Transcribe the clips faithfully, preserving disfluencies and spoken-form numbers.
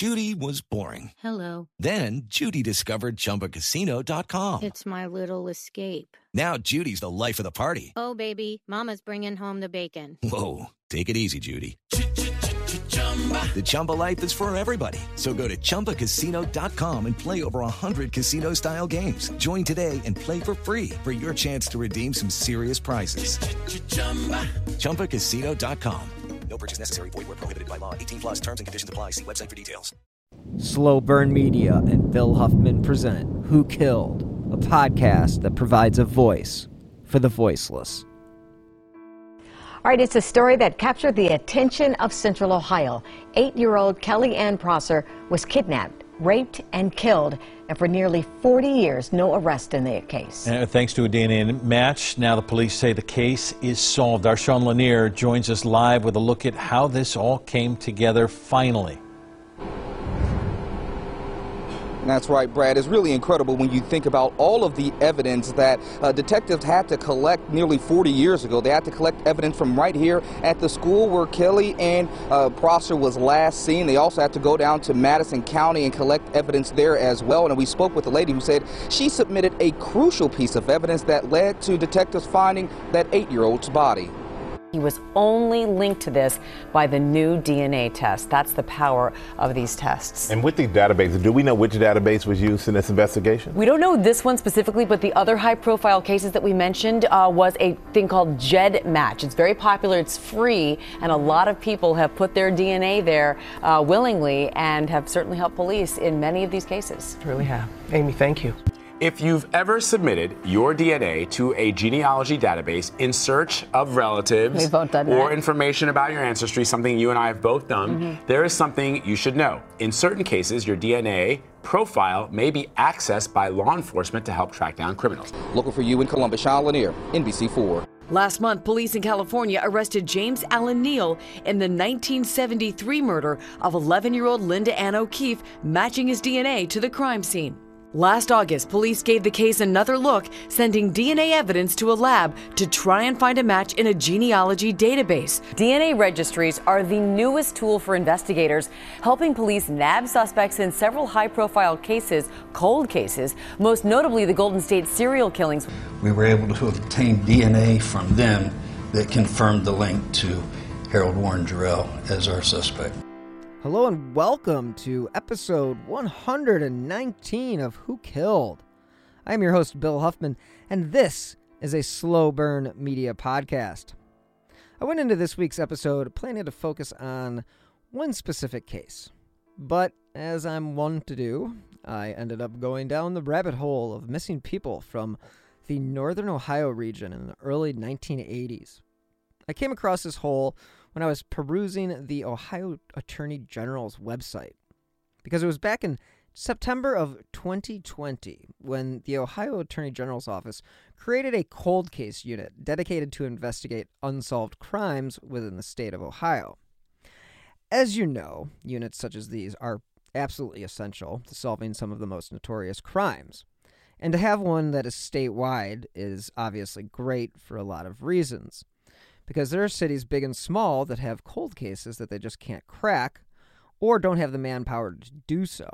Judy was boring. Hello. Then Judy discovered Chumba Casino dot com. It's my little escape. Now Judy's the life of the party. Oh, baby, mama's bringing home the bacon. Whoa, take it easy, Judy. The Chumba life is for everybody. So go to Chumba Casino dot com and play over one hundred casino-style games. Join today and play for free for your chance to redeem some serious prizes. Chumba Casino dot com. No purchase necessary. Void where prohibited by law. eighteen plus terms and conditions apply. See website for details. Slow Burn Media and Bill Huffman present Who Killed, a podcast that provides a voice for the voiceless. All right, it's a story that captured the attention of Central Ohio. Eight-year-old Kelly Ann Prosser was kidnapped, raped, and killed, and for nearly forty years, no arrest in the case. And thanks to a D N A match, now the police say the case is solved. Our Sean Lanier joins us live with a look at how this all came together finally. That's right, Brad. It's really incredible when you think about all of the evidence that uh, detectives had to collect nearly forty years ago. They had to collect evidence from right here at the school where Kelly Ann uh, Prosser was last seen. They also had to go down to Madison County and collect evidence there as well. And we spoke with a lady who said she submitted a crucial piece of evidence that led to detectives finding that eight-year-old's body. He was only linked to this by the new D N A test. That's the power of these tests. And with these databases, do we know which database was used in this investigation? We don't know this one specifically, but the other high-profile cases that we mentioned uh, was a thing called GEDmatch. It's very popular, it's free, and a lot of people have put their D N A there uh, willingly and have certainly helped police in many of these cases. Really have. Amy, thank you. If you've ever submitted your D N A to a genealogy database in search of relatives We've both done or that. information about your ancestry, something you and I have both done, mm-hmm. there is something you should know. In certain cases, your D N A profile may be accessed by law enforcement to help track down criminals. Looking for you in Columbus, Sean Lanier, N B C four. Last month, police in California arrested James Allen Neal in the nineteen seventy-three murder of eleven-year-old Linda Ann O'Keefe, matching his D N A to the crime scene. Last August, police gave the case another look, sending D N A evidence to a lab to try and find a match in a genealogy database. D N A registries are the newest tool for investigators, helping police nab suspects in several high-profile cases, cold cases, most notably the Golden State serial killings. We were able to obtain D N A from them that confirmed the link to Harold Warren Jarrell as our suspect. Hello and welcome to episode one hundred nineteen of Who Killed. I am your host, Bill Huffman, and this is a Slow Burn Media podcast. I went into this week's episode planning to focus on one specific case, but as I'm one to do, I ended up going down the rabbit hole of missing people from the northern Ohio region in the early nineteen eighties. I came across this hole when I was perusing the Ohio Attorney General's website, because it was back in September of twenty twenty when the Ohio Attorney General's office created a cold case unit dedicated to investigate unsolved crimes within the state of Ohio. As you know, units such as these are absolutely essential to solving some of the most notorious crimes, and to have one that is statewide is obviously great for a lot of reasons. Because there are cities big and small that have cold cases that they just can't crack or don't have the manpower to do so.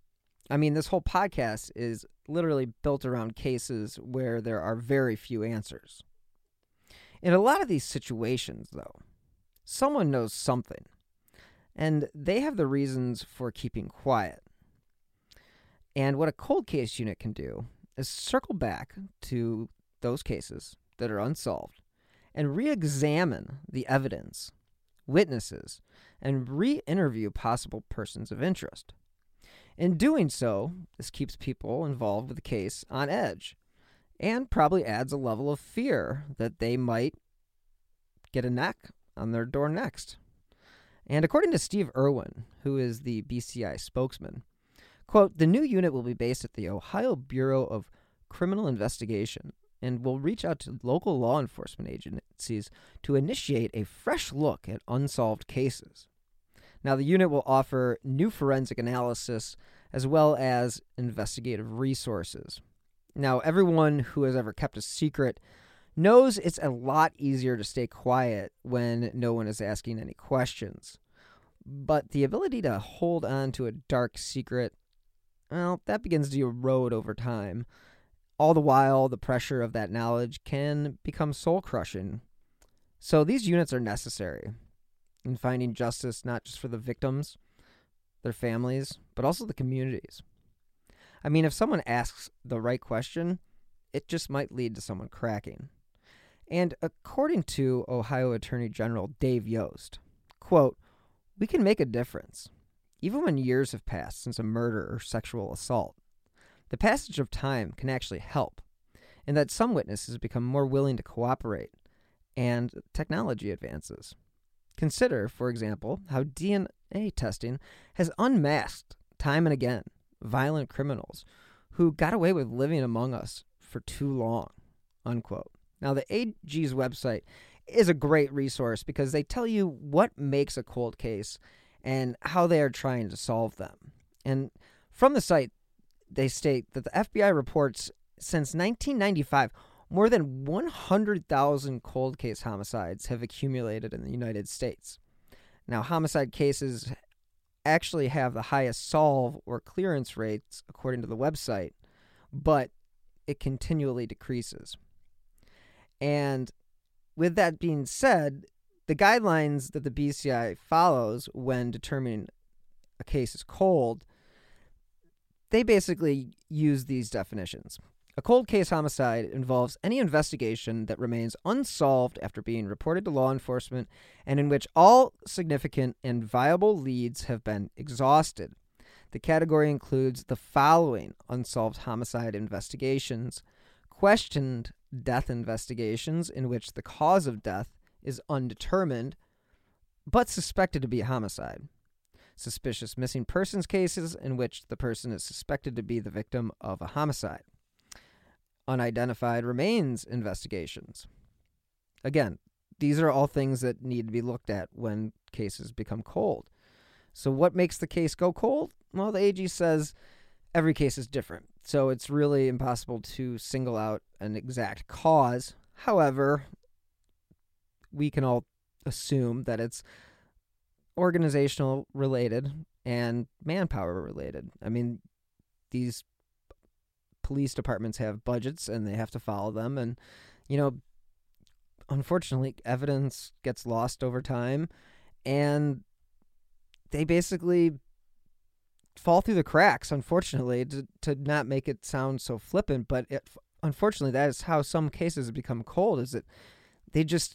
I mean, this whole podcast is literally built around cases where there are very few answers. In a lot of these situations, though, someone knows something, and they have the reasons for keeping quiet. And what a cold case unit can do is circle back to those cases that are unsolved and re-examine the evidence, witnesses, and re-interview possible persons of interest. In doing so, this keeps people involved with the case on edge, and probably adds a level of fear that they might get a knock on their door next. And according to Steve Irwin, who is the B C I spokesman, quote, "The new unit will be based at the Ohio Bureau of Criminal Investigation and will reach out to local law enforcement agencies to initiate a fresh look at unsolved cases. Now, the unit will offer new forensic analysis as well as investigative resources. Now, everyone who has ever kept a secret knows it's a lot easier to stay quiet when no one is asking any questions. But the ability to hold on to a dark secret, well, that begins to erode over time. All the while, the pressure of that knowledge can become soul-crushing. So these units are necessary in finding justice not just for the victims, their families, but also the communities. I mean, if someone asks the right question, it just might lead to someone cracking. And according to Ohio Attorney General Dave Yost, quote, "We can make a difference, even when years have passed since a murder or sexual assault. The passage of time can actually help, in that some witnesses become more willing to cooperate, and technology advances. Consider, for example, how D N A testing has unmasked, time and again, violent criminals who got away with living among us for too long," unquote. Now, the A G's website is a great resource because they tell you what makes a cold case and how they are trying to solve them. And from the site, they state that the F B I reports since nineteen ninety-five, more than one hundred thousand cold case homicides have accumulated in the United States. Now, homicide cases actually have the highest solve or clearance rates, according to the website, but it continually decreases. And with that being said, the guidelines that the B C I follows when determining a case is cold, they basically use these definitions. A cold case homicide involves any investigation that remains unsolved after being reported to law enforcement and in which all significant and viable leads have been exhausted. The category includes the following unsolved homicide investigations: questioned death investigations in which the cause of death is undetermined but suspected to be a homicide; suspicious missing persons cases in which the person is suspected to be the victim of a homicide; unidentified remains investigations. Again, these are all things that need to be looked at when cases become cold. So what makes the case go cold? Well, the A G says every case is different, so it's really impossible to single out an exact cause. However, we can all assume that it's organizational related and manpower related. I mean, these police departments have budgets and they have to follow them, and you know, unfortunately, evidence gets lost over time and they basically fall through the cracks, unfortunately, to, to not make it sound so flippant, but it, unfortunately that is how some cases have become cold, is that they just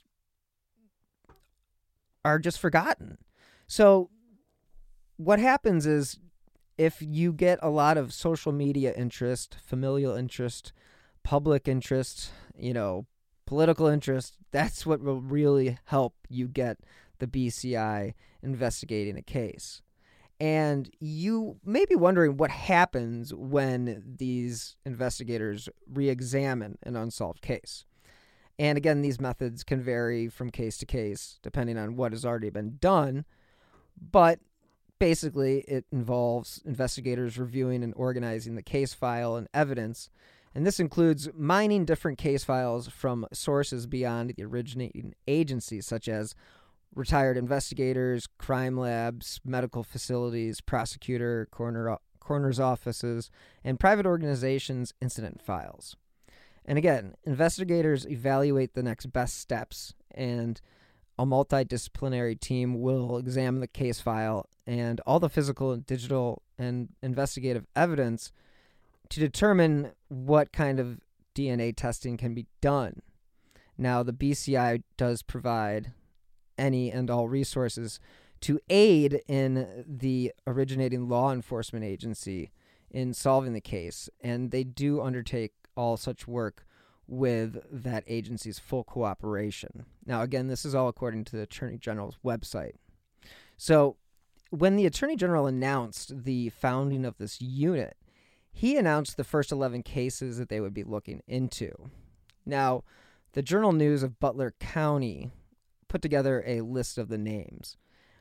are just forgotten. So what happens is, if you get a lot of social media interest, familial interest, public interest, you know, political interest, that's what will really help you get the B C I investigating a case. And you may be wondering what happens when these investigators re-examine an unsolved case. And again, these methods can vary from case to case, depending on what has already been done. But basically, it involves investigators reviewing and organizing the case file and evidence. And this includes mining different case files from sources beyond the originating agency, such as retired investigators, crime labs, medical facilities, prosecutor, coroner, coroner's offices, and private organizations' incident files. And again, investigators evaluate the next best steps, and a multidisciplinary team will examine the case file and all the physical and digital and investigative evidence to determine what kind of D N A testing can be done. Now, the B C I does provide any and all resources to aid in the originating law enforcement agency in solving the case, and they do undertake all such work with that agency's full cooperation. Now, again, this is all according to the Attorney General's website. So, when the Attorney General announced the founding of this unit, he announced the first eleven cases that they would be looking into. Now, the Journal News of Butler County put together a list of the names.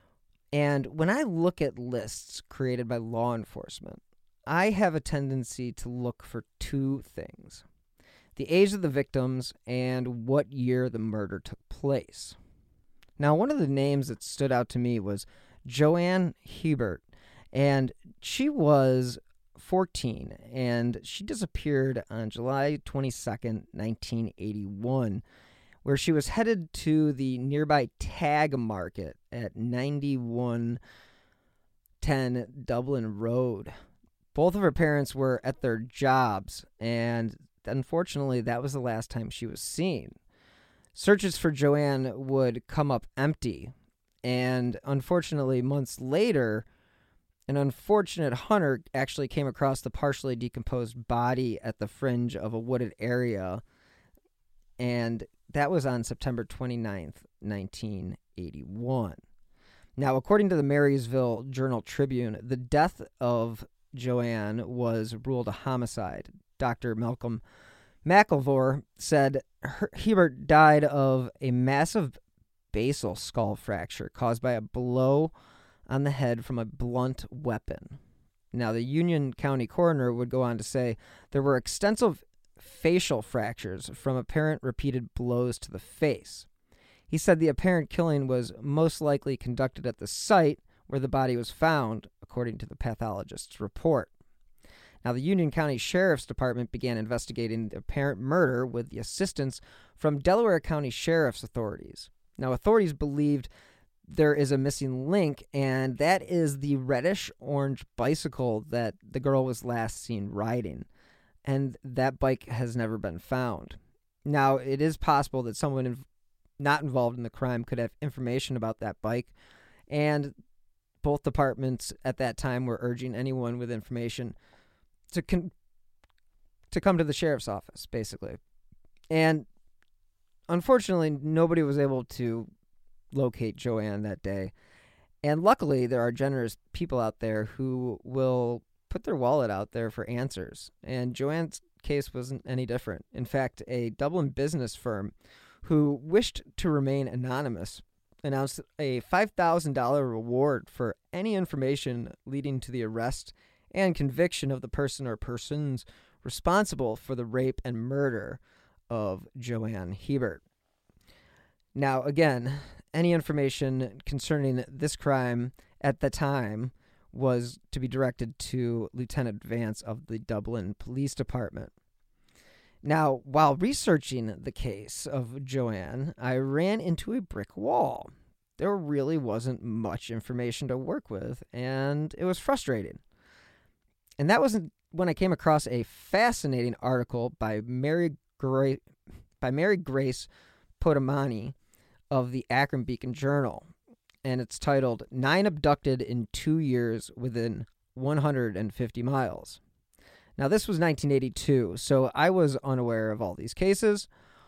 And when I look at lists created by law enforcement, I have a tendency to look for two things: the age of the victims and what year the murder took place. Now, one of the names that stood out to me was Joanne Hebert, and she was fourteen, and she disappeared on July twenty-second, nineteen eighty-one, where she was headed to the nearby Tag Market at ninety-one ten Dublin Road. Both of her parents were at their jobs, and unfortunately, that was the last time she was seen. Searches for Joanne would come up empty, and unfortunately, months later, an unfortunate hunter actually came across the partially decomposed body at the fringe of a wooded area, and that was on September twenty-ninth, nineteen eighty-one. Now, according to the Marysville Journal-Tribune, the death of Joanne was ruled a homicide. Doctor Malcolm McIlvore said her, Hebert died of a massive basal skull fracture caused by a blow on the head from a blunt weapon. Now, the Union County coroner would go on to say there were extensive facial fractures from apparent repeated blows to the face. He said the apparent killing was most likely conducted at the site where the body was found, according to the pathologist's report. Now, the Union County Sheriff's Department began investigating the apparent murder with the assistance from Delaware County Sheriff's authorities. Now, authorities believed there is a missing link, and that is the reddish-orange bicycle that the girl was last seen riding, and that bike has never been found. Now, it is possible that someone inv- not involved in the crime could have information about that bike, and both departments at that time were urging anyone with information to con- to come to the sheriff's office, basically. And unfortunately, nobody was able to locate Joanne that day. And luckily, there are generous people out there who will put their wallet out there for answers. And Joanne's case wasn't any different. In fact, a Dublin business firm who wished to remain anonymous announced a five thousand dollars reward for any information leading to the arrest and conviction of the person or persons responsible for the rape and murder of Joanne Hebert. Now, again, any information concerning this crime at the time was to be directed to Lieutenant Vance of the Dublin Police Department. Now, while researching the case of Joanne, I ran into a brick wall. There really wasn't much information to work with, and it was frustrating. And that was when I came across a fascinating article by Mary Gra- by Mary Grace Potamani of the Akron Beacon Journal, and it's titled Nine Abducted in Two Years Within one hundred fifty miles. Now, this was nineteen eighty-two, so I was unaware of all these cases,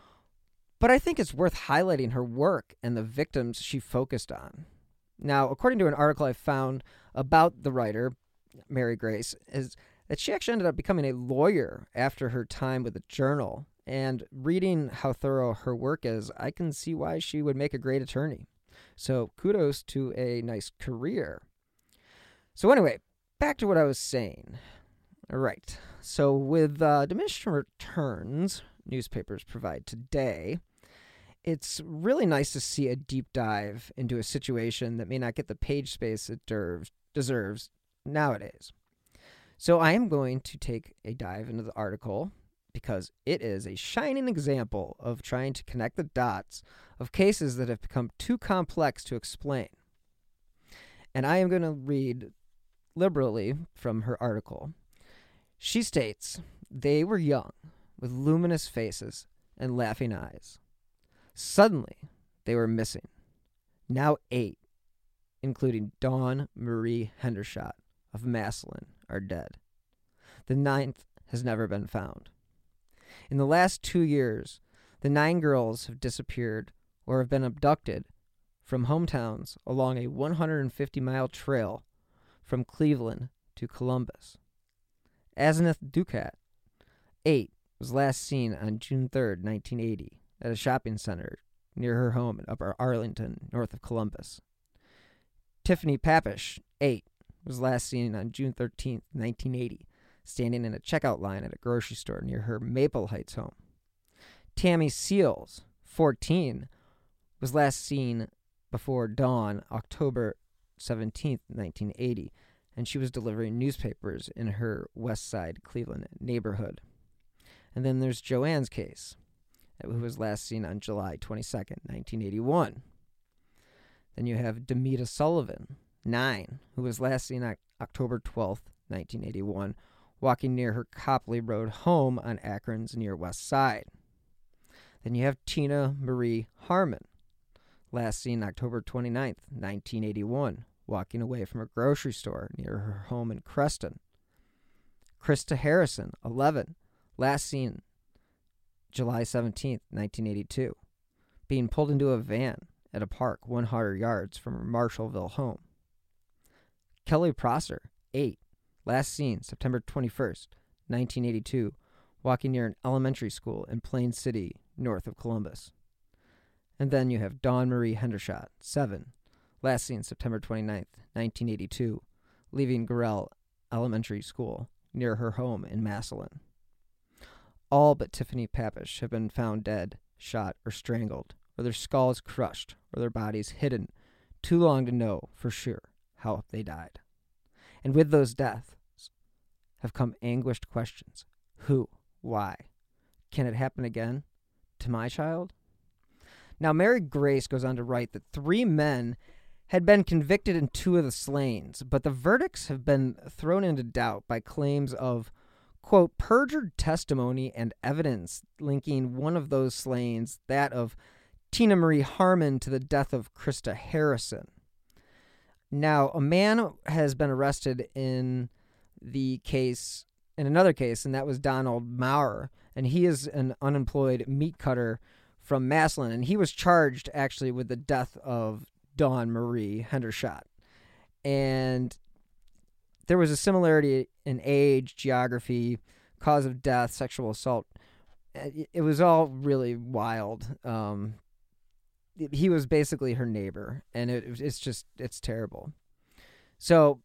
but I think it's worth highlighting her work and the victims she focused on. Now, according to an article I found about the writer, Mary Grace, is that she actually ended up becoming a lawyer after her time with the Journal, and reading how thorough her work is, I can see why she would make a great attorney. So kudos to a nice career. So anyway, back to what I was saying. All right. So with uh, diminishing returns newspapers provide today, it's really nice to see a deep dive into a situation that may not get the page space it derves, deserves nowadays. So I am going to take a dive into the article because it is a shining example of trying to connect the dots of cases that have become too complex to explain. And I am going to read liberally from her article. She states, they were young, with luminous faces and laughing eyes. Suddenly, they were missing. Now eight, including Dawn Marie Hendershot of Massillon, are dead. The ninth has never been found. In the last two years, the nine girls have disappeared or have been abducted from hometowns along a one hundred fifty mile trail from Cleveland to Columbus. Asenath Ducat, eight, was last seen on June third, nineteen eighty, at a shopping center near her home in Upper Arlington, north of Columbus. Tiffany Papish, eight, was last seen on June thirteenth, nineteen eighty, standing in a checkout line at a grocery store near her Maple Heights home. Tammy Seals, fourteen, was last seen before dawn October seventeenth, nineteen eighty, and she was delivering newspapers in her West Side Cleveland neighborhood. And then there's Joanne's case, who was last seen on July twenty-second, nineteen eighty-one. Then you have Demita Sullivan, nine, who was last seen on October twelfth, nineteen eighty-one, walking near her Copley Road home on Akron's near West Side. Then you have Tina Marie Harmon, last seen October twenty-ninth, nineteen eighty-one, walking away from a grocery store near her home in Creston. Krista Harrison, eleven, last seen July seventeenth, nineteen eighty-two, being pulled into a van at a park one hundred yards from her Marshallville home. Kelly Prosser, eight, last seen September twenty-first, nineteen eighty-two, walking near an elementary school in Plain City, north of Columbus. And then you have Dawn Marie Hendershot, seven, last seen September twenty-ninth, nineteen eighty-two, leaving Gorell Elementary School near her home in Massillon. All but Tiffany Papish have been found dead, shot, or strangled, or their skulls crushed, or their bodies hidden, too long to know for sure how they died. And with those deaths have come anguished questions. Who? Why? Can it happen again? To my child? Now, Mary Grace goes on to write that three men had been convicted in two of the slayings, but the verdicts have been thrown into doubt by claims of, quote, perjured testimony and evidence linking one of those slayings, that of Tina Marie Harmon, to the death of Krista Harrison. Now, a man has been arrested in the case, in another case, and that was Donald Maurer, and he is an unemployed meat cutter from Massillon, and he was charged actually with the death of Dawn Marie Hendershot. And there was a similarity in age, geography, cause of death, sexual assault. It was all really wild. Um, he was basically her neighbor, and it, it's just, it's terrible. So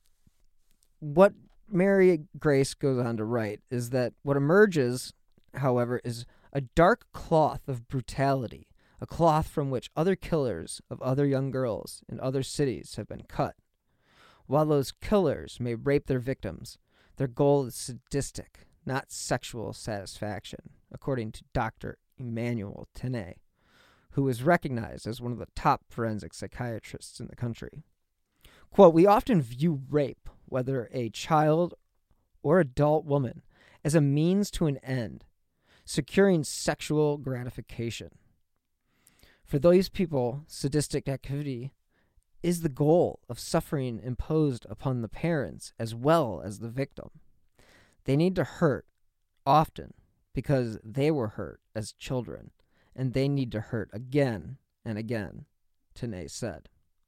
what Mary Grace goes on to write is that what emerges, however, is a dark cloth of brutality, a cloth from which other killers of other young girls in other cities have been cut. While those killers may rape their victims, their goal is sadistic, not sexual satisfaction, according to Doctor Emmanuel Tenay, who is recognized as one of the top forensic psychiatrists in the country. Quote, we often view rape, whether a child or adult woman, as a means to an end, securing sexual gratification. For those people, sadistic activity is the goal of suffering imposed upon the parents as well as the victim. They need to hurt, often, because they were hurt as children, and they need to hurt again and again, Tenay said.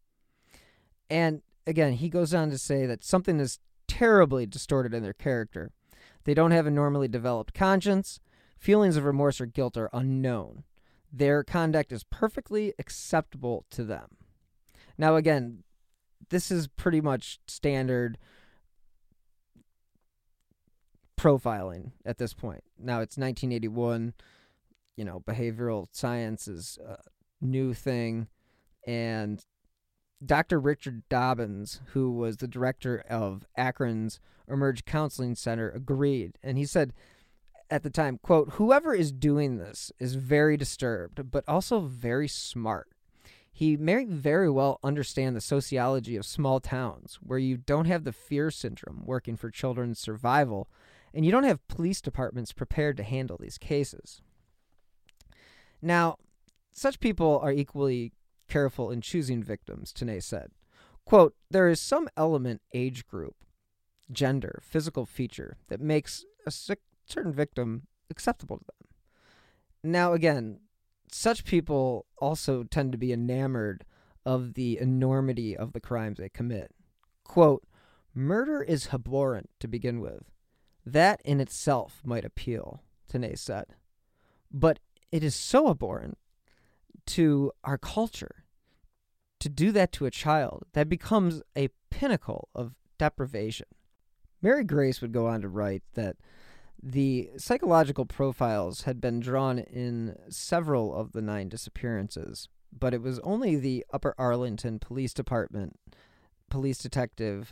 And again, he goes on to say that something is terribly distorted in their character. They don't have a normally developed conscience. Feelings of remorse or guilt are unknown. Their conduct is perfectly acceptable to them. Now, again, this is pretty much standard profiling at this point. Now, it's nineteen eighty-one. You know, behavioral science is a new thing. And Doctor Richard Dobbins, who was the director of Akron's Emerge Counseling Center, agreed. And he said at the time, quote, whoever is doing this is very disturbed, but also very smart. He may very well understand the sociology of small towns where you don't have the fear syndrome working for children's survival, and you don't have police departments prepared to handle these cases. Now, such people are equally careful in choosing victims, Tenay said. Quote, there is some element, age group, gender, physical feature that makes a certain victim acceptable to them. Now, again, such people also tend to be enamored of the enormity of the crimes they commit. Quote, murder is abhorrent to begin with. That in itself might appeal, Tenay said. But it is so abhorrent to our culture to do that to a child that becomes a pinnacle of deprivation. Mary Grace would go on to write that the psychological profiles had been drawn in several of the nine disappearances, but it was only the Upper Arlington Police Department police detective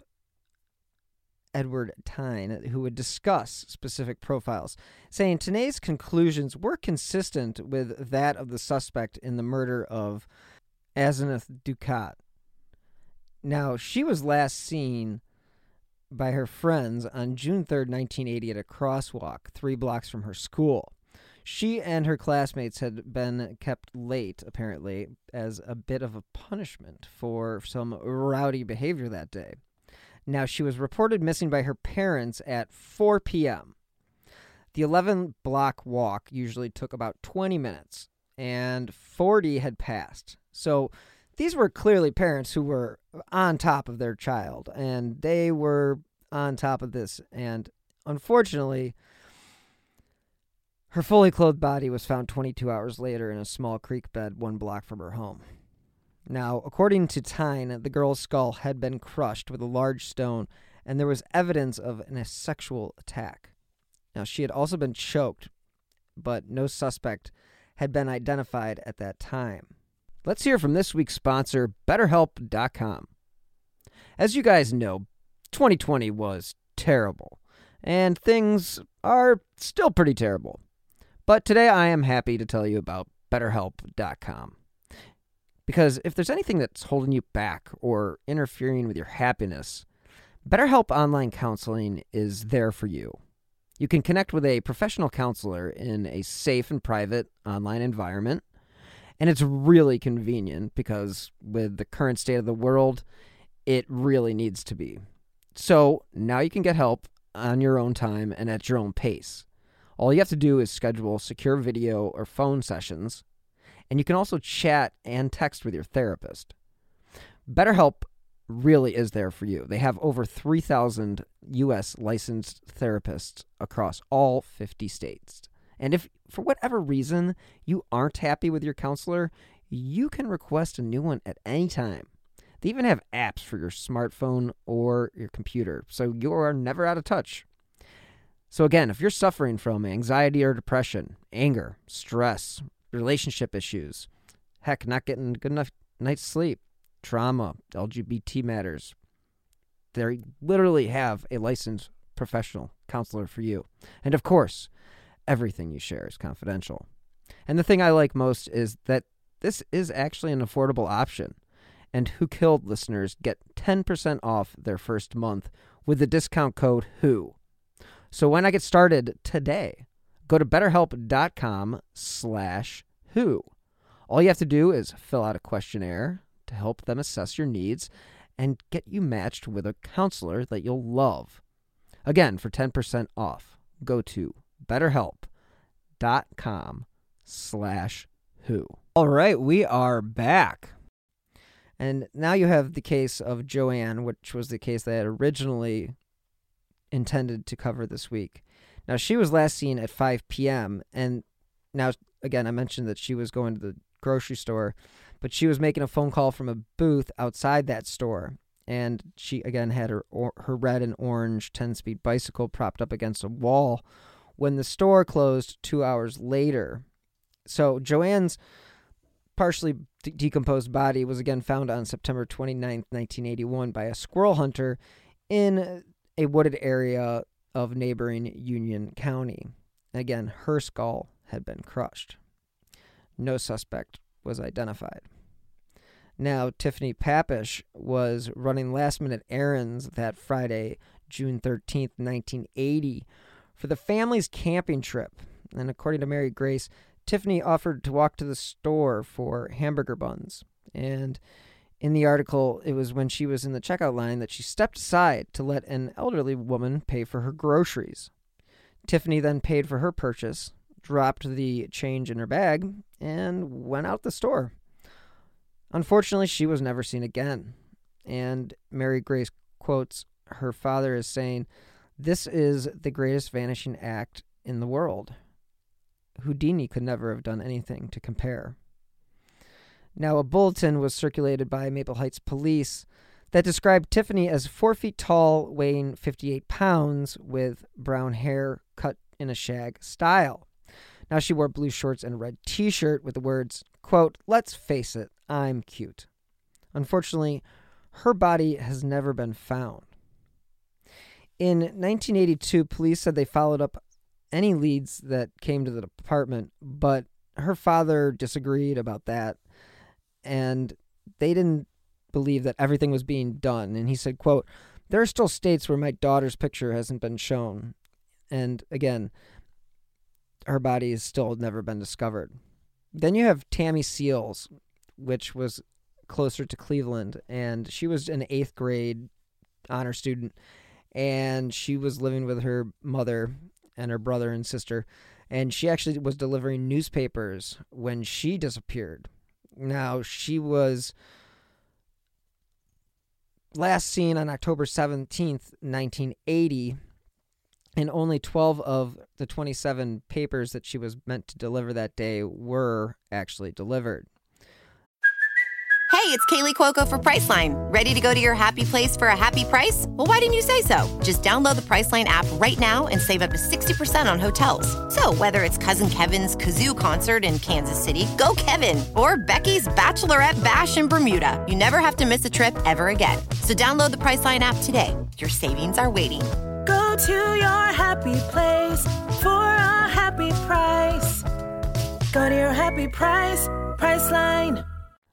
Edward Tyne, who would discuss specific profiles, saying Tanay's conclusions were consistent with that of the suspect in the murder of Asenath Ducat. Now, she was last seen by her friends on June third, nineteen eighty, at a crosswalk three blocks from her school. She and her classmates had been kept late, apparently, as a bit of a punishment for some rowdy behavior that day. Now, she was reported missing by her parents at four p.m. The eleven-block walk usually took about twenty minutes, and forty had passed. So these were clearly parents who were on top of their child, and they were on top of this. And unfortunately, her fully clothed body was found twenty-two hours later in a small creek bed one block from her home. Now, according to Tyne, the girl's skull had been crushed with a large stone, and there was evidence of a sexual attack. Now, she had also been choked, but no suspect had been identified at that time. Let's hear from this week's sponsor, BetterHelp dot com. As you guys know, twenty twenty was terrible, and things are still pretty terrible. But today I am happy to tell you about BetterHelp dot com. Because if there's anything that's holding you back or interfering with your happiness, BetterHelp Online Counseling is there for you. You can connect with a professional counselor in a safe and private online environment, and it's really convenient because with the current state of the world, it really needs to be. So now you can get help on your own time and at your own pace. All you have to do is schedule secure video or phone sessions, and you can also chat and text with your therapist. BetterHelp really is there for you. They have over three thousand U S licensed therapists across all fifty states. And if, for whatever reason, you aren't happy with your counselor, you can request a new one at any time. They even have apps for your smartphone or your computer, so you are never out of touch. So again, if you're suffering from anxiety or depression, anger, stress, relationship issues, heck, not getting good enough night's sleep, trauma, L G B T matters, they literally have a licensed professional counselor for you. And of course, everything you share is confidential. And the thing I like most is that this is actually an affordable option. And Who Killed listeners get ten percent off their first month with the discount code WHO. So when I get started today, go to betterhelp.com slash who. All you have to do is fill out a questionnaire to help them assess your needs and get you matched with a counselor that you'll love. Again, for ten percent off, go to betterhelp.com slash who. All right, we are back. And now you have the case of Joanne, which was the case that I had originally intended to cover this week. Now, she was last seen at five p.m., and now, again, I mentioned that she was going to the grocery store, but she was making a phone call from a booth outside that store, and she, again, had her or, her red and orange ten-speed bicycle propped up against a wall when the store closed two hours later. So Joanne's partially de- decomposed body was again found on September twenty-ninth, nineteen eighty-one by a squirrel hunter in a wooded area of neighboring Union County. Again, her skull had been crushed. No suspect was identified. Now, Tiffany Papish was running last-minute errands that Friday, June thirteenth, nineteen eighty, for the family's camping trip. And according to Mary Grace, Tiffany offered to walk to the store for hamburger buns. And in the article, it was when she was in the checkout line that she stepped aside to let an elderly woman pay for her groceries. Tiffany then paid for her purchase, dropped the change in her bag, and went out the store. Unfortunately, she was never seen again. And Mary Grace quotes her father as saying, "This is the greatest vanishing act in the world. Houdini could never have done anything to compare." Now, a bulletin was circulated by Maple Heights Police that described Tiffany as four feet tall, weighing fifty-eight pounds, with brown hair cut in a shag style. Now, she wore blue shorts and a red t-shirt with the words, quote, "Let's face it, I'm cute." Unfortunately, her body has never been found. In nineteen eighty-two, police said they followed up any leads that came to the department, but her father disagreed about that, and they didn't believe that everything was being done. And he said, quote, "There are still states where my daughter's picture hasn't been shown." And again, her body has still never been discovered. Then you have Tammy Seals, which was closer to Cleveland, and she was an eighth grade honor student, and she was living with her mother and her brother and sister, and she actually was delivering newspapers when she disappeared. Now, she was last seen on October seventeenth, nineteen eighty, and only twelve of the twenty-seven papers that she was meant to deliver that day were actually delivered. Hey, it's Kaylee Cuoco for Priceline. Ready to go to your happy place for a happy price? Well, why didn't you say so? Just download the Priceline app right now and save up to sixty percent on hotels. So whether it's Cousin Kevin's Kazoo Concert in Kansas City, go Kevin, or Becky's Bachelorette Bash in Bermuda, you never have to miss a trip ever again. So download the Priceline app today. Your savings are waiting. Go to your happy place for a happy price. Go to your happy price, Priceline.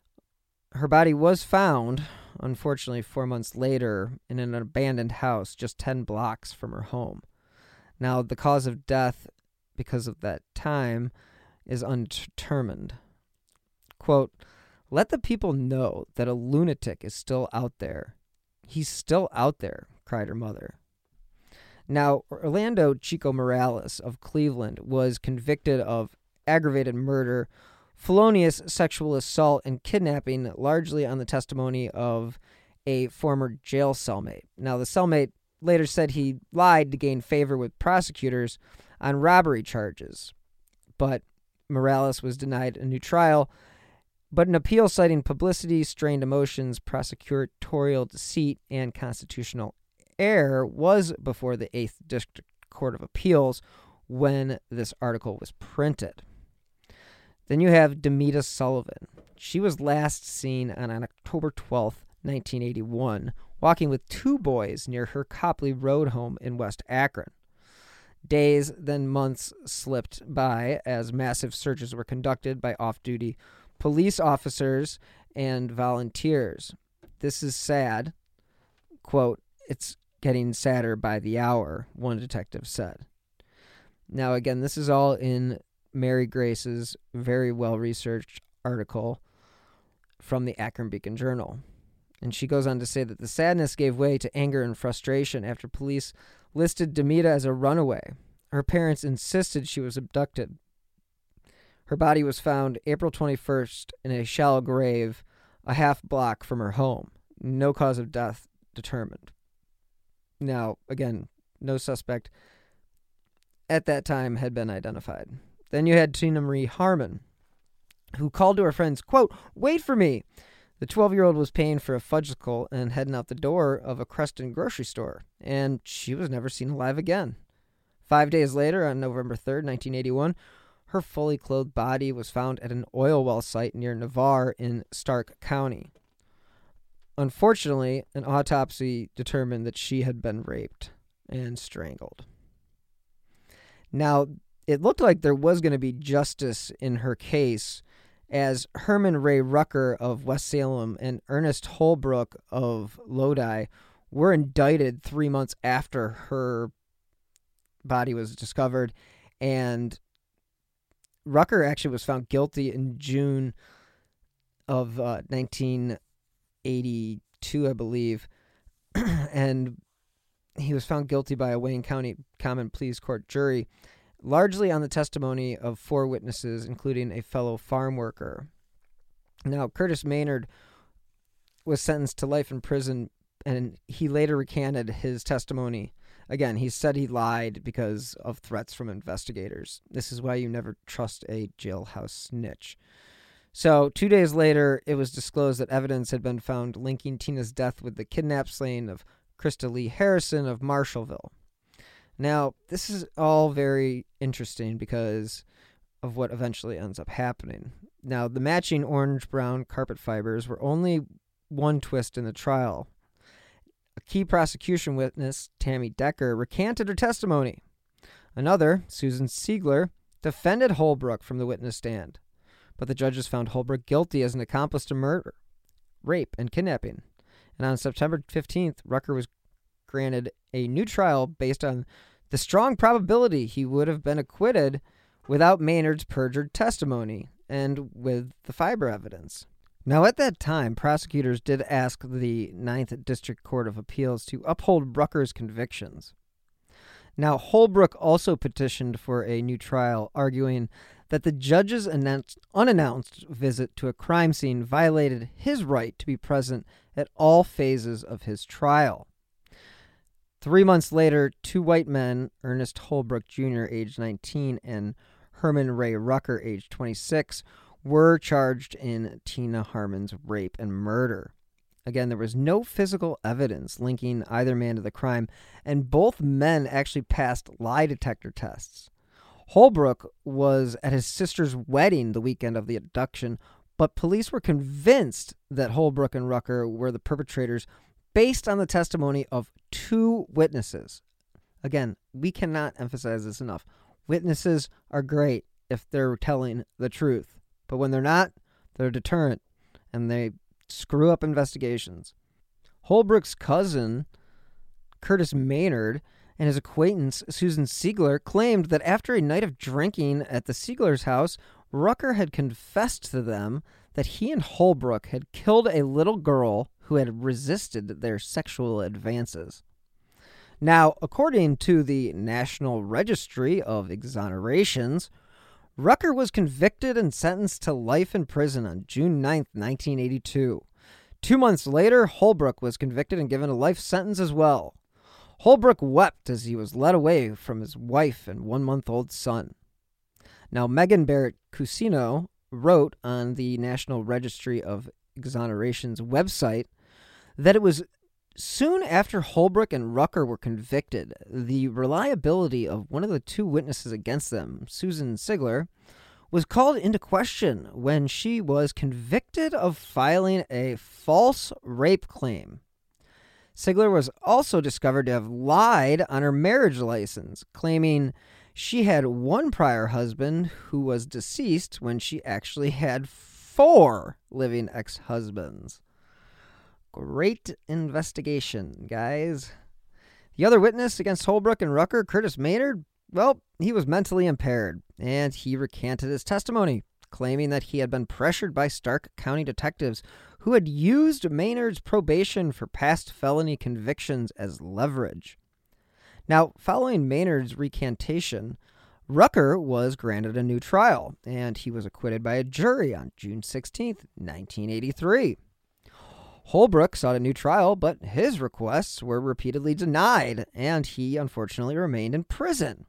Her body was found, unfortunately, four months later in an abandoned house just ten blocks from her home. Now, the cause of death because of that time is undetermined. Quote, "Let the people know that a lunatic is still out there. He's still out there," cried her mother. Now, Orlando Chico Morales of Cleveland was convicted of aggravated murder, felonious sexual assault, and kidnapping, largely on the testimony of a former jail cellmate. Now, the cellmate later said he lied to gain favor with prosecutors on robbery charges, but Morales was denied a new trial. But an appeal citing publicity, strained emotions, prosecutorial deceit, and constitutional error was before the eighth District Court of Appeals when this article was printed. Then you have Demita Sullivan. She was last seen on October twelfth, nineteen eighty-one, walking with two boys near her Copley Road home in West Akron. Days, then months, slipped by as massive searches were conducted by off-duty police officers and volunteers. This is sad. Quote, "It's getting sadder by the hour," one detective said. Now, again, this is all in Mary Grace's very well-researched article from the Akron Beacon Journal. And she goes on to say that the sadness gave way to anger and frustration after police listed Demita as a runaway. Her parents insisted she was abducted. Her body was found April twenty-first in a shallow grave a half block from her home. No cause of death determined. Now, again, no suspect at that time had been identified. Then you had Tina Marie Harmon, who called to her friends, quote, "Wait for me." The twelve-year-old was paying for a fudgesicle and heading out the door of a Creston grocery store, and she was never seen alive again. Five days later, on November third, nineteen eighty-one, her fully clothed body was found at an oil well site near Navarre in Stark County. Unfortunately, an autopsy determined that she had been raped and strangled. Now, it looked like there was going to be justice in her case, as Herman Ray Rucker of West Salem and Ernest Holbrook of Lodi were indicted three months after her body was discovered, and Rucker actually was found guilty in June of uh, nineteen eighty-two, I believe, and he was found guilty by a Wayne County Common Pleas Court jury, largely on the testimony of four witnesses, including a fellow farm worker. Now, Curtis Maynard was sentenced to life in prison, and he later recanted his testimony. Again, he said he lied because of threats from investigators. This is why you never trust a jailhouse snitch. So, two days later, it was disclosed that evidence had been found linking Tina's death with the kidnapped slaying of Krista Lee Harrison of Marshallville. Now, this is all very interesting because of what eventually ends up happening. Now, the matching orange-brown carpet fibers were only one twist in the trial. A key prosecution witness, Tammy Decker, recanted her testimony. Another, Susan Siegler, defended Holbrook from the witness stand, but the judges found Holbrook guilty as an accomplice to murder, rape, and kidnapping. And on September fifteenth, Rucker was granted a new trial based on the strong probability he would have been acquitted without Maynard's perjured testimony and with the fiber evidence. Now, at that time, prosecutors did ask the Ninth District Court of Appeals to uphold Rucker's convictions. Now, Holbrook also petitioned for a new trial, arguing that the judge's announced, unannounced visit to a crime scene violated his right to be present at all phases of his trial. Three months later, two white men, Ernest Holbrook Junior, age nineteen, and Herman Ray Rucker, age twenty-six, were charged in Tina Harmon's rape and murder. Again, there was no physical evidence linking either man to the crime, and both men actually passed lie detector tests. Holbrook was at his sister's wedding the weekend of the abduction, but police were convinced that Holbrook and Rucker were the perpetrators based on the testimony of two witnesses. Again, we cannot emphasize this enough. Witnesses are great if they're telling the truth, but when they're not, they're a deterrent, and they screw up investigations. Holbrook's cousin, Curtis Maynard, and his acquaintance, Susan Siegler, claimed that after a night of drinking at the Siegler's house, Rucker had confessed to them that he and Holbrook had killed a little girl who had resisted their sexual advances. Now, according to the National Registry of Exonerations, Rucker was convicted and sentenced to life in prison on June ninth, nineteen eighty-two. Two months later, Holbrook was convicted and given a life sentence as well. Holbrook wept as he was led away from his wife and one-month-old son. Now, Megan Barrett Cusino wrote on the National Registry of Exonerations website that it was soon after Holbrook and Rucker were convicted, the reliability of one of the two witnesses against them, Susan Siegler, was called into question when she was convicted of filing a false rape claim. Siegler was also discovered to have lied on her marriage license, claiming she had one prior husband who was deceased when she actually had four living ex-husbands. Great investigation, guys. The other witness against Holbrook and Rucker, Curtis Maynard, well, he was mentally impaired, and he recanted his testimony, claiming that he had been pressured by Stark County detectives who had used Maynard's probation for past felony convictions as leverage. Now, following Maynard's recantation, Rucker was granted a new trial, and he was acquitted by a jury on June sixteenth, nineteen eighty-three. Holbrook sought a new trial, but his requests were repeatedly denied, and he unfortunately remained in prison.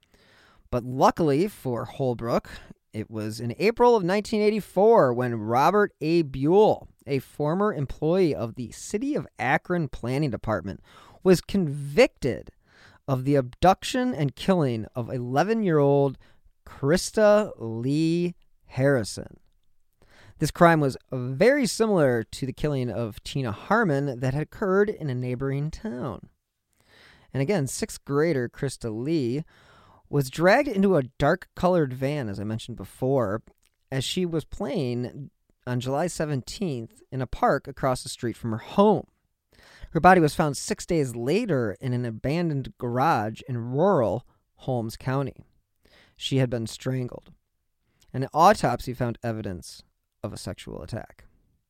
But luckily for Holbrook, it was in April of nineteen eighty-four when Robert A. Buell, a former employee of the City of Akron Planning Department, was convicted of the abduction and killing of eleven-year-old Krista Lee Harrison. This crime was very similar to the killing of Tina Harmon that had occurred in a neighboring town. And again, sixth grader Krista Lee was dragged into a dark-colored van, as I mentioned before, as she was playing on July seventeenth in a park across the street from her home. Her body was found six days later in an abandoned garage in rural Holmes County. She had been strangled. An autopsy found evidence of a sexual attack.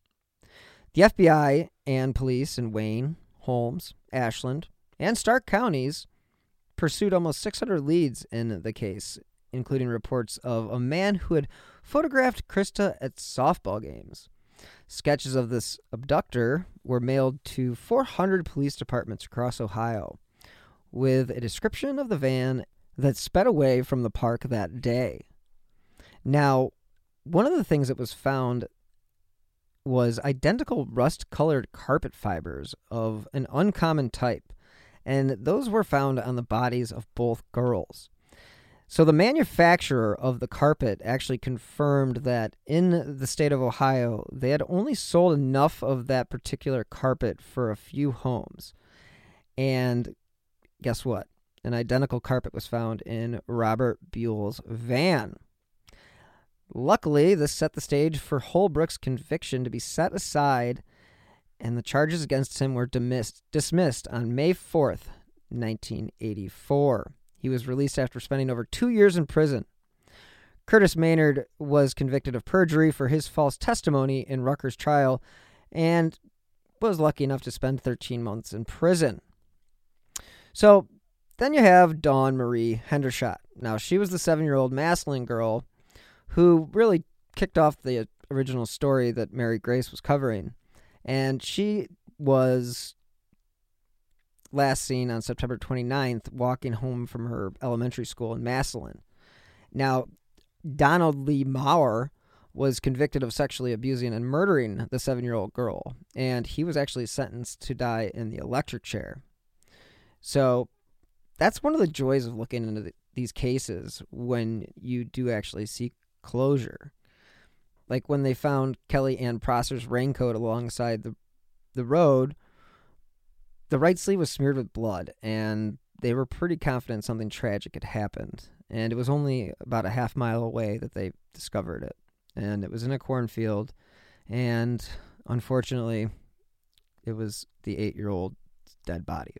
The F B I and police in Wayne, Holmes, Ashland, and Stark counties pursued almost six hundred leads in the case, including reports of a man who had photographed Krista at softball games. Sketches of this abductor were mailed to four hundred police departments across Ohio, with a description of the van that sped away from the park that day. Now, one of the things that was found was identical rust-colored carpet fibers of an uncommon type, and those were found on the bodies of both girls. So the manufacturer of the carpet actually confirmed that in the state of Ohio, they had only sold enough of that particular carpet for a few homes. And guess what? An identical carpet was found in Robert Buell's van. Luckily, this set the stage for Holbrook's conviction to be set aside, and the charges against him were dismissed, dismissed on May fourth, nineteen eighty-four. He was released after spending over two years in prison. Curtis Maynard was convicted of perjury for his false testimony in Rucker's trial and was lucky enough to spend thirteen months in prison. So then you have Dawn Marie Hendershot. Now, she was the seven-year-old Massillon girl who really kicked off the original story that Mary Grace was covering. And she was last seen on September twenty-ninth walking home from her elementary school in Massillon. Now, Donald Lee Maurer was convicted of sexually abusing and murdering the seven-year-old girl, and he was actually sentenced to die in the electric chair. So that's one of the joys of looking into the, these cases when you do actually see closure. Like when they found Kelly Ann Prosser's raincoat alongside the the road, the right sleeve was smeared with blood, and they were pretty confident something tragic had happened. And it was only about a half mile away that they discovered it. And it was in a cornfield, and unfortunately, it was the eight-year-old dead body.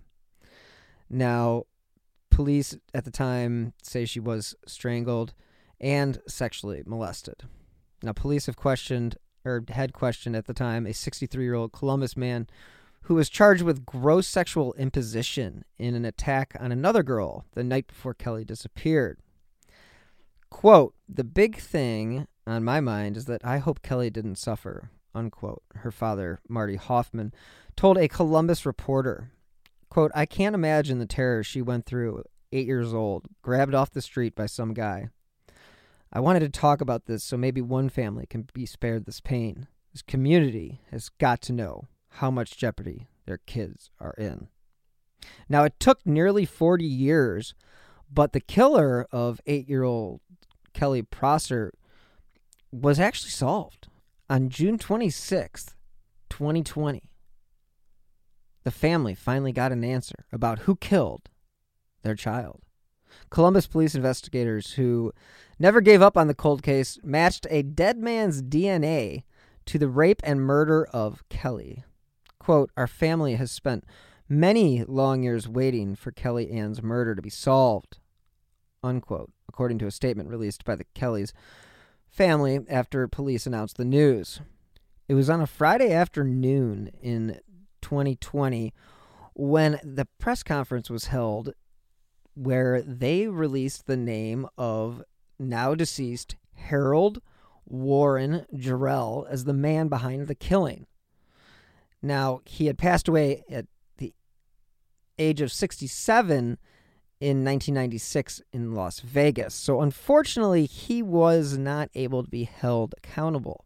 Now, police at the time say she was strangled and sexually molested. Now, police have questioned, or had questioned at the time, a sixty-three-year-old Columbus man who was charged with gross sexual imposition in an attack on another girl the night before Kelly disappeared. Quote, "The big thing on my mind is that I hope Kelly didn't suffer," unquote, her father, Marty Hoffman, told a Columbus reporter. Quote, "I can't imagine the terror she went through, eight years old, grabbed off the street by some guy. I wanted to talk about this so maybe one family can be spared this pain. This community has got to know how much jeopardy their kids are in." Now, it took nearly forty years, but the killer of eight-year-old Kelly Prosser was actually solved. On June twenty-sixth, twenty twenty, the family finally got an answer about who killed their child. Columbus police investigators, who never gave up on the cold case, matched a dead man's D N A to the rape and murder of Kelly. Quote, "Our family has spent many long years waiting for Kelly Ann's murder to be solved," unquote, according to a statement released by the Kellys' family after police announced the news. It was on a Friday afternoon in twenty twenty when the press conference was held where they released the name of now deceased Harold Warren Jarrell as the man behind the killing. Now, he had passed away at the age of sixty-seven in nineteen ninety-six in Las Vegas. So unfortunately, he was not able to be held accountable.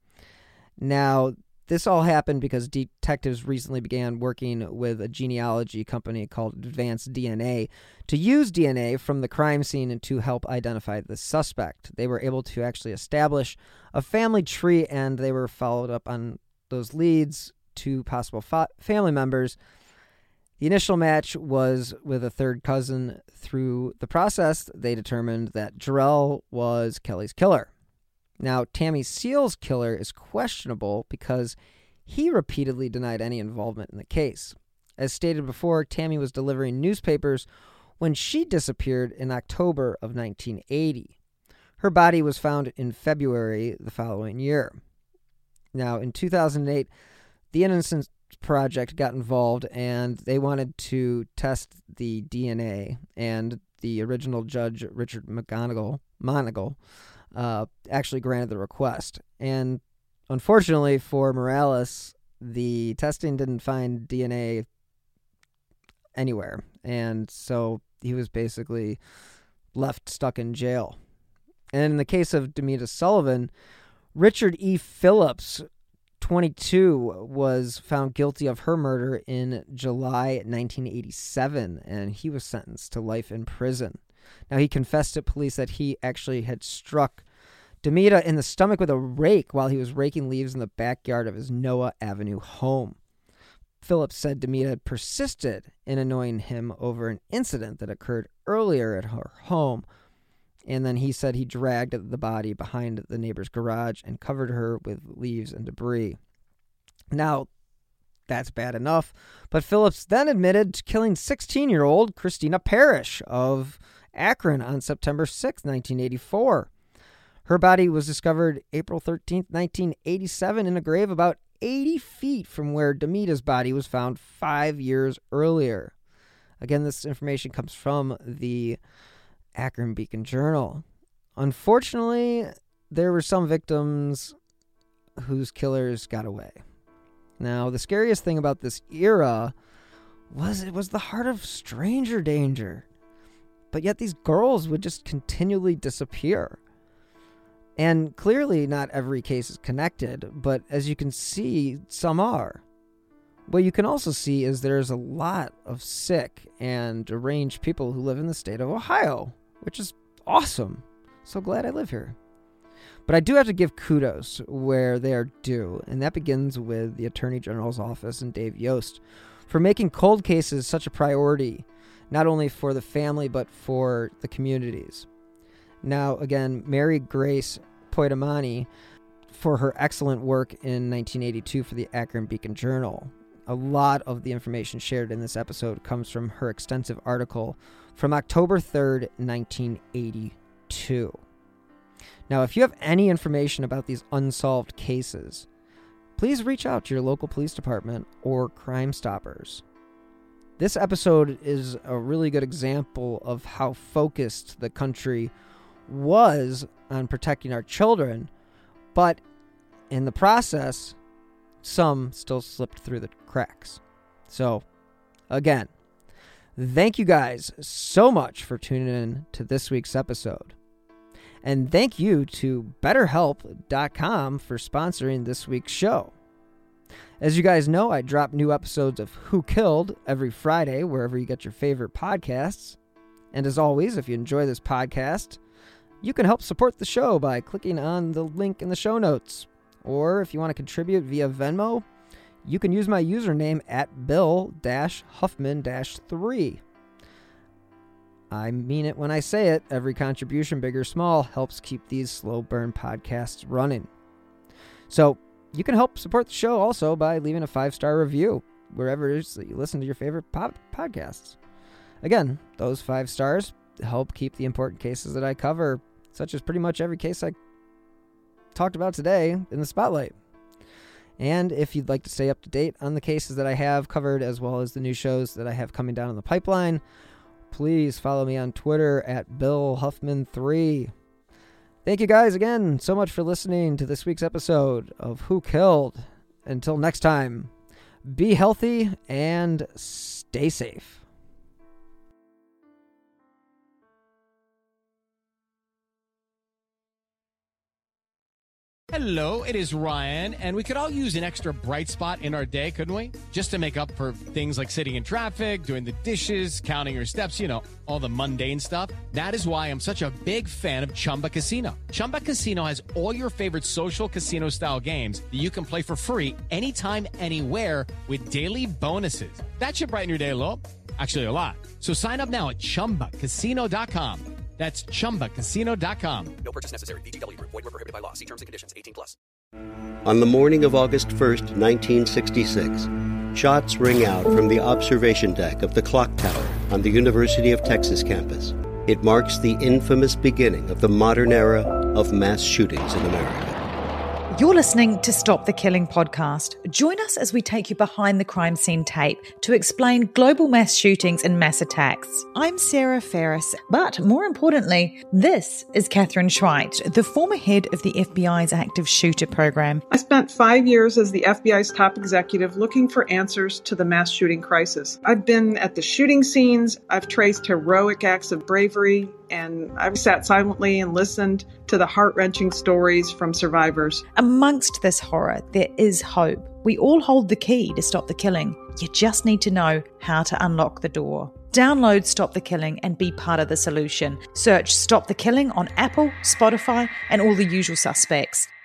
Now, this all happened because detectives recently began working with a genealogy company called Advanced D N A to use D N A from the crime scene to help identify the suspect. They were able to actually establish a family tree, and they were followed up on those leads to possible fa- family members. The initial match was with a third cousin. Through the process, they determined that Jarrell was Kelly's killer. Now, Tammy Seal's killer is questionable because he repeatedly denied any involvement in the case. As stated before, Tammy was delivering newspapers when she disappeared in October of nineteen eighty. Her body was found in February the following year. Now, in two thousand eight, the Innocence Project got involved, and they wanted to test the D N A, and the original judge, Richard McGonigal, Monagle, uh, actually granted the request. And unfortunately for Morales, the testing didn't find D N A anywhere, and so he was basically left stuck in jail. And in the case of Demita Sullivan, Richard E. Phillips, twenty-two, was found guilty of her murder in July nineteen eighty-seven, and he was sentenced to life in prison. Now, he confessed to police that he actually had struck Demita in the stomach with a rake while he was raking leaves in the backyard of his Noah Avenue home. Phillips said Demita had persisted in annoying him over an incident that occurred earlier at her home, and then he said he dragged the body behind the neighbor's garage and covered her with leaves and debris. Now, that's bad enough, but Phillips then admitted to killing sixteen-year-old Christina Parrish of Akron on September sixth, nineteen eighty-four. Her body was discovered April thirteenth, nineteen eighty-seven in a grave about eighty feet from where Demita's body was found five years earlier. Again, this information comes from the Akron Beacon Journal. Unfortunately, there were some victims whose killers got away. Now, the scariest thing about this era was it was the heart of stranger danger. But yet these girls would just continually disappear. And clearly not every case is connected, but as you can see, some are. What you can also see is there's a lot of sick and deranged people who live in the state of Ohio, which is awesome. So glad I live here. But I do have to give kudos where they are due, and that begins with the Attorney General's office and Dave Yost for making cold cases such a priority, not only for the family, but for the communities. Now, again, Mary Grace Poitamani for her excellent work in nineteen eighty-two for the Akron Beacon Journal. A lot of the information shared in this episode comes from her extensive article from October third, nineteen eighty-two. Now, if you have any information about these unsolved cases, please reach out to your local police department or Crime Stoppers. This episode is a really good example of how focused the country was on protecting our children, but in the process, some still slipped through the cracks. So, again, thank you guys so much for tuning in to this week's episode. And thank you to BetterHelp dot com for sponsoring this week's show. As you guys know, I drop new episodes of Who Killed every Friday, wherever you get your favorite podcasts. And as always, if you enjoy this podcast, you can help support the show by clicking on the link in the show notes. Or if you want to contribute via Venmo, you can use my username at Bill Huffman three. I mean it when I say it. Every contribution, big or small, helps keep these slow burn podcasts running. So you can help support the show also by leaving a five-star review wherever it is that you listen to your favorite pop- podcasts. Again, those five stars help keep the important cases that I cover, such as pretty much every case I talked about today, in the spotlight. And if you'd like to stay up to date on the cases that I have covered, as well as the new shows that I have coming down in the pipeline, please follow me on Twitter at Bill Huffman three. Thank you guys again so much for listening to this week's episode of Who Killed. Until next time, be healthy and stay safe. Hello, it is Ryan, and we could all use an extra bright spot in our day, couldn't we? Just to make up for things like sitting in traffic, doing the dishes, counting your steps, you know, all the mundane stuff. That is why I'm such a big fan of Chumba Casino. Chumba Casino has all your favorite social casino-style games that you can play for free anytime, anywhere with daily bonuses. That should brighten your day a little. Actually, a lot. So sign up now at Chumba Casino dot com. That's Chumba Casino dot com. No purchase necessary. V G W Group. Void where prohibited by law. See terms and conditions. eighteen plus. On the morning of August first, nineteen sixty-six, shots ring out from the observation deck of the clock tower on the University of Texas campus. It marks the infamous beginning of the modern era of mass shootings in America. You're listening to Stop the Killing podcast. Join us as we take you behind the crime scene tape to explain global mass shootings and mass attacks. I'm Sarah Ferris, but more importantly, this is Catherine Schweit, the former head of the F B I's active shooter program. I spent five years as the F B I's top executive looking for answers to the mass shooting crisis. I've been at the shooting scenes, I've traced heroic acts of bravery, and I've sat silently and listened to the heart-wrenching stories from survivors. Amongst this horror, there is hope. We all hold the key to stop the killing. You just need to know how to unlock the door. Download Stop the Killing and be part of the solution. Search Stop the Killing on Apple, Spotify, and all the usual suspects.